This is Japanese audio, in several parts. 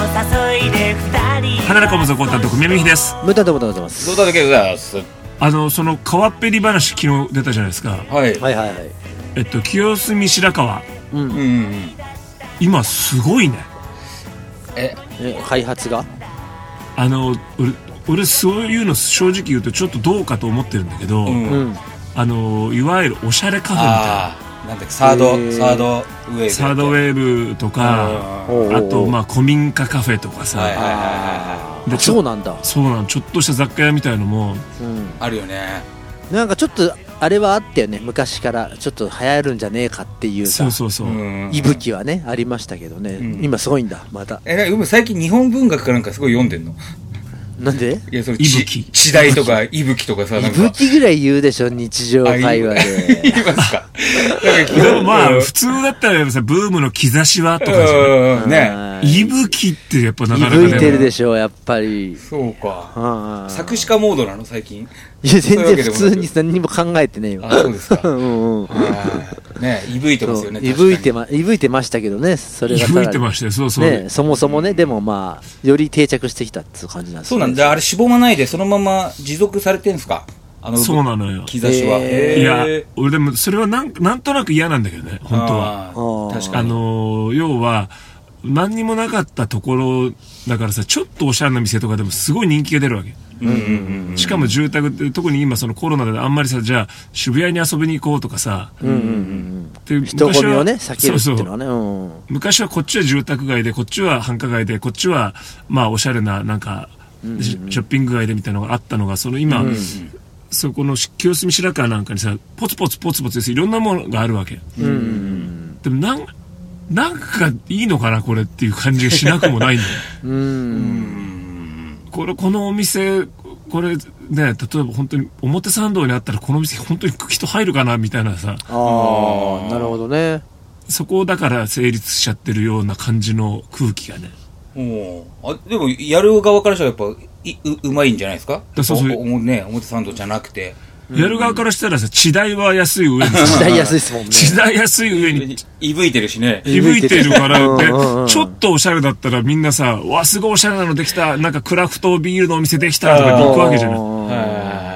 誘いで二人花中もぞこ担当宮美です。 ムタでございます。 どうだけでございます。 その川っぺり話昨日出たじゃないですか。 はいはいはいはい。 清澄白河、今すごいね。 開発が俺そういうの正直言うとちょっとどうかと思ってるんだけど、いわゆるおしゃれカフェみたいな。 なんだっけ、サードウェーブとか、あとまあ古民家カフェとかさ、 でそうなんだ。 そうなん、ちょっとした雑貨屋みたいのも、 あるよね。 なんかちょっとあれはあったよね、昔からちょっと流行るんじゃねえかっていうさ、 そう息吹はねありましたけどね、今すごいんだまた。 最近日本文学かなんかすごい読んでんの？ なんで？ いや、それ時代とか息吹とかさ、なんか息吹ぐらい言うでしょ、日常会話で。 言いますか。 でもまあ普通だったらさ、ブームの兆しはとかさ、 ね、 息吹ってやっぱなかなかね、 息吹いてるでしょやっぱり。 そうか。作詞家モードなの最近？ いや全然普通に何にも考えてねよ。 あ、そうですか。ね、息吹いてますよね。 息吹いてましたけどね、それが。 息吹いてましたよ、そうそう。 ね、そもそもね、でもまあより定着してきたっていう感じなんですね。 そうなんだ。あれしぼまないでそのまま持続されてんすか？ そうなのよ。 兆しは。 いや、俺でもそれはなんとなく嫌なんだけどね、本当は。 確かに。 要は何にもなかったところだからさ、ちょっとおしゃれな店とかでもすごい人気が出るわけ。しかも住宅って特に今そのコロナであんまりさ、じゃあ渋谷に遊びに行こうとかさ、 人混みをね避けるっていうのはね。 昔はこっちは住宅街でこっちは繁華街でこっちはまあおしゃれななんかショッピング街でみたいなのがあったのが、その今、そこの清澄白河なんかにさ、ポツポツいろんなものがあるわけ。でもなんかいいのかなこれっていう感じがしなくもないんだよ。このお店、これね、例えば本当に表参道にあったらこの店本当に人入るかなみたいなさ。 なるほどね。 そこだから成立しちゃってるような感じの空気がね。 でもやる側からしたらやっぱうまいんじゃないですか？ そうね、表参道じゃなくて。 やる側からしたらさ、地代は安い上に地代安いですもんね。 地代安い上に息吹いてるしね。 息吹いてるからで、ちょっとおしゃれだったらみんなさ、わ、すごいおしゃれなのできた、なんかクラフトビールのお店できたとか行くわけじゃない。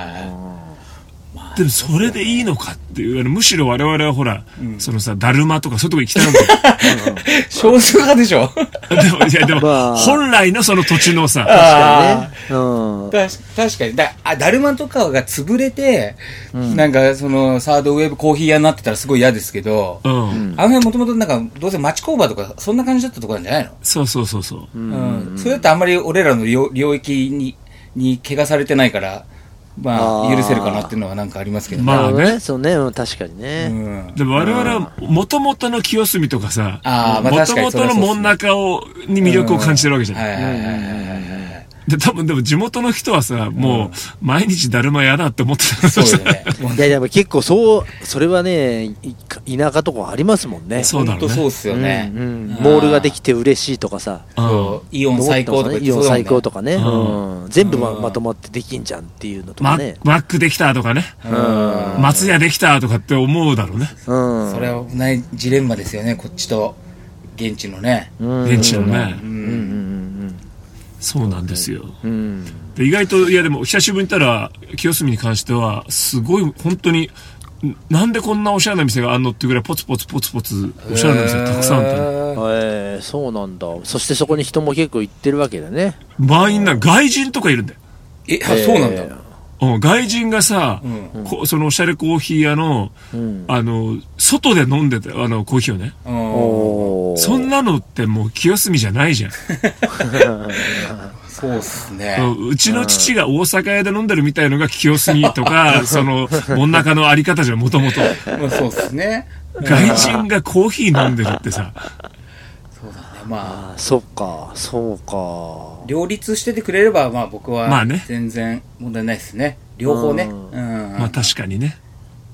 でもそれでいいのかっていう、むしろ我々はほら、そのさ、だるまとかそういうとこ行きたいんだよ。 少数派でしょ。 でも、本来のその土地のさ。 確かに。だるまとかが潰れて、なんかそのサードウェーブコーヒー屋になってたらすごい嫌ですけど、あの辺もともとなんかどうせ町工場とかそんな感じだったところなんじゃないの？ そう。 それだってあんまり俺らの領域に怪我されてないから、まあ許せるかなっていうのはなんかありますけどね。 まあね、 そうね、確かにね。 でも我々は元々の清澄とかさ、元確かに 々の門中に魅力を感じてるわけじゃない。で多分でも地元の人はさ、もう毎日だるま嫌だって思ってた。 そうだね。 いやでも結構それはね、田舎とかありますもんね。 そうだろうね。 そうっすよね。 モールができて嬉しいとかさ、 イオン最高とかイオン最高とかね、全部まとまってできんじゃんっていうのとかね。 マックできたとかね、松屋できたとかって思うだろうね。 それはないジレンマですよね、こっちと現地のね。 現地のね。そうなんですよ。で意外と、いやでも久しぶりに行ったら清澄に関してはすごい本当に、なんでこんなおしゃれな店があんのっていうぐらいポツポツおしゃれな店がたくさんあったね。そうなんだ。そしてそこに人も結構行ってるわけだね。 満員な外人とかいるんだよ。 そうなんだ。 外人がさ、そのおしゃれコーヒー屋の、外で飲んでたコーヒーをね。そんなのってもう清澄じゃないじゃん。 そうっすね。 うちの父が大阪屋で飲んでるみたいのが清澄とか、その、門中のあり方じゃん、もともと。 そうっすね。 外人がコーヒー飲んでるってさ。 そうだね、まあ。 そうか。 両立しててくれれば、まあ僕は、 まあね。 全然問題ないですね。両方ね。 まあ確かにね。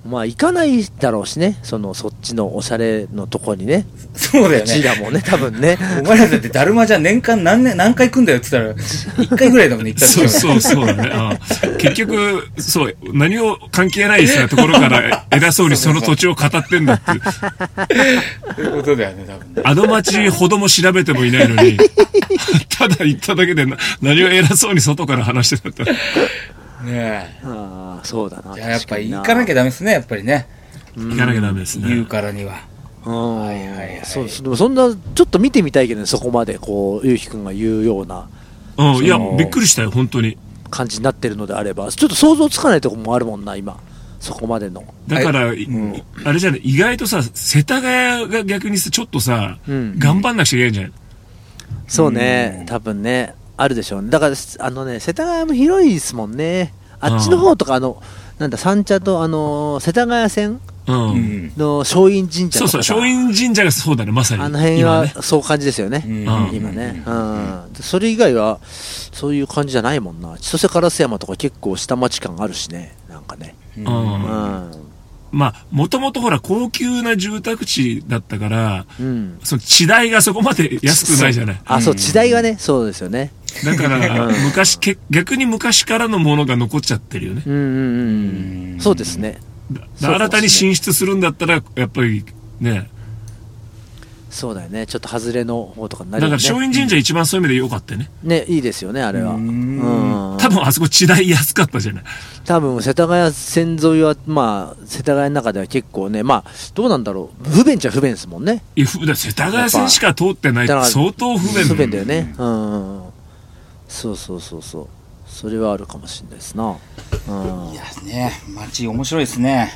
まあ行かないだろうしね、そっちのおしゃれのとこにね。 そうだよね。 うちらもね、多分ね。 お前らだってだるまじゃ年間何回来んだよって言ったら、1回ぐらいだもんね、行ったら。 そうだね。結局、そう、何を関係ないですよところから偉そうにその土地を語ってんだっていう。 そういうことだよね、多分ね。 あの町ほども調べてもいないのに、ただ行っただけで何を偉そうに外から話してたって。 ねえ。 ああ、そうだな。 やっぱり行かなきゃダメですね、やっぱりね。 行かなきゃダメですね。 言うからには。 はいはいはい。そうでもそんな、ちょっと見てみたいけどね、そこまで、ゆうきくんが言うような。 いや、びっくりしたよ、本当に。 感じになってるのであれば、ちょっと想像つかないところもあるもんな、今。そこまでの。 だから、あれじゃない、意外とさ、世田谷が逆にちょっとさ、頑張んなくちゃいけないんじゃない？ そうね、多分ね。あるでしょうね。だから世田谷も広いですもんね。あっちの方とかなんだ三茶と世田谷線の松陰神社とか、 そう松陰神社がそうだね、まさにあの辺はそう感じですよね、今ね、それ以外はそういう感じじゃないもんな。千歳烏山とか結構下町感あるしね、なんかね。 まあ、もともとほら、高級な住宅地だったから、その地代がそこまで安くないじゃない。 そう、地代がね、そうですよね。 だから、逆に昔からのものが残っちゃってるよね。 そうですね。 新たに進出するんだったら、やっぱりね。 そうだよね。ちょっと外れの方とかになるよね。 だから松陰神社一番そういう意味で良かったよね。 ね、いいですよね、あれは。 多分あそこ地代安かったじゃない。 多分世田谷線沿いは、まあ、世田谷の中では結構ね、まあ、どうなんだろう。不便っちゃ不便ですもんね。 世田谷線しか通ってないって相当不便。 不便だよね。そう。それはあるかもしれないですな。 いやね、街面白いですね。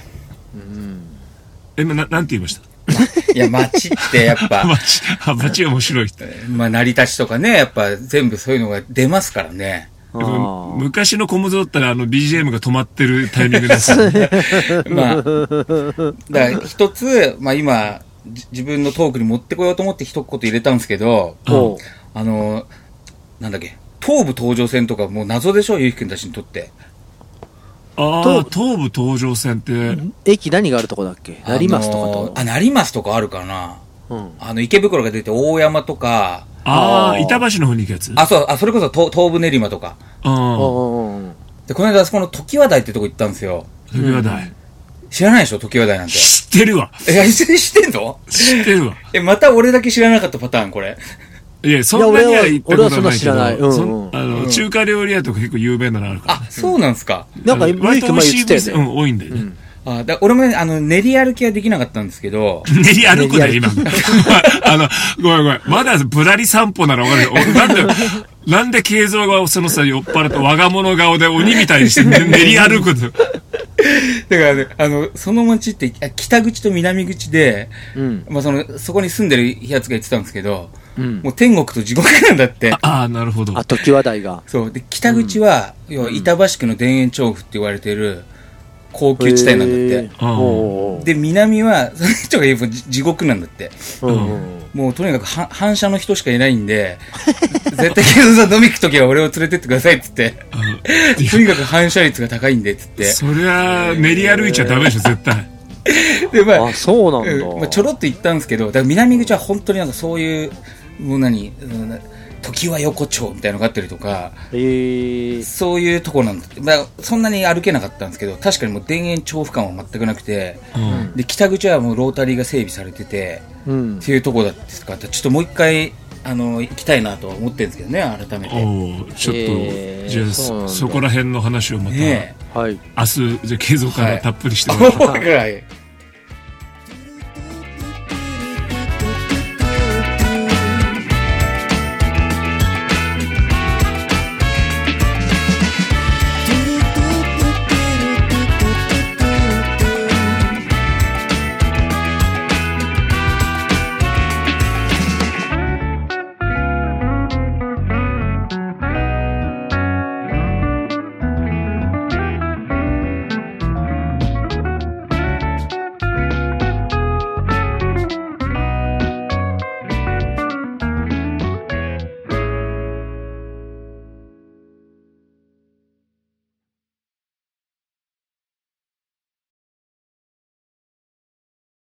なんて言いました？ いや、街ってやっぱ。 街面白いって。 まあ、成り立ちとかね、やっぱ全部そういうのが出ますからね。 昔の小物だったらBGM が止まってるタイミングです。 まあ、だから一つ、まあ今、自分のトークに持ってこようと思って一言入れたんですけど、なんだっけ、東武東上線とかもう謎でしょ、ゆうきくんたちにとって。 東武東上線って。 駅何があるとこだっけ？成増とかと。 成増とかあるかな。池袋が出て大山とか。 板橋の方に行くやつ？ それこそ東武練馬とか。で、この間あそこの常盤台ってとこ行ったんですよ。 常盤台。 知らないでしょ、常盤台なんて。 知ってるわ。 知ってんの？ 知ってるわ。 また俺だけ知らなかったパターン、これ。 いや、そんなには行ったことないけど、 俺はそんな知らない。 中華料理屋とか結構有名なのあるから。 そうなんすか。 なんか、割と前言ってたよね。 多いんだよね。 俺もね、練り歩きはできなかったんですけど。 練り歩くだよ、今。ごめん。まだぶらり散歩ならわかるよ。なんで慶三がそのさ、酔っ払って我が物顔で鬼みたいにして練り歩くの。 だからね、その町って北口と南口で、まあそこに住んでるやつが言ってたんですけど、もう天国と地獄なんだって。 なるほど。 常盤台が。 そう。で、北口は、要は板橋区の田園調布って言われてる高級地帯なんだって。で、南は、その人が言えば地獄なんだって。もうとにかく反射の人しかいないんで、絶対ケンさん飲み行くときは俺を連れてってくださいって言って、とにかく反射率が高いんでって言って。 そりゃ、練り歩いちゃダメでしょ、絶対。 で、まあ、 そうなんだ。 ちょろっと行ったんですけど、だから南口は本当になんかそういう、もう常盤横丁みたいなのがあったりとか、そういうとこなんだって。まあ、そんなに歩けなかったんですけど、確かにもう田園調布感は全くなくて、で、北口はもうロータリーが整備されてて、っていうとこだったですから、ちょっともう一回、行きたいなとは思ってるんですけどね、改めて。 ちょっと、じゃあ、そこら辺の話をまた、明日、じゃあ、継続からたっぷりしてもらって。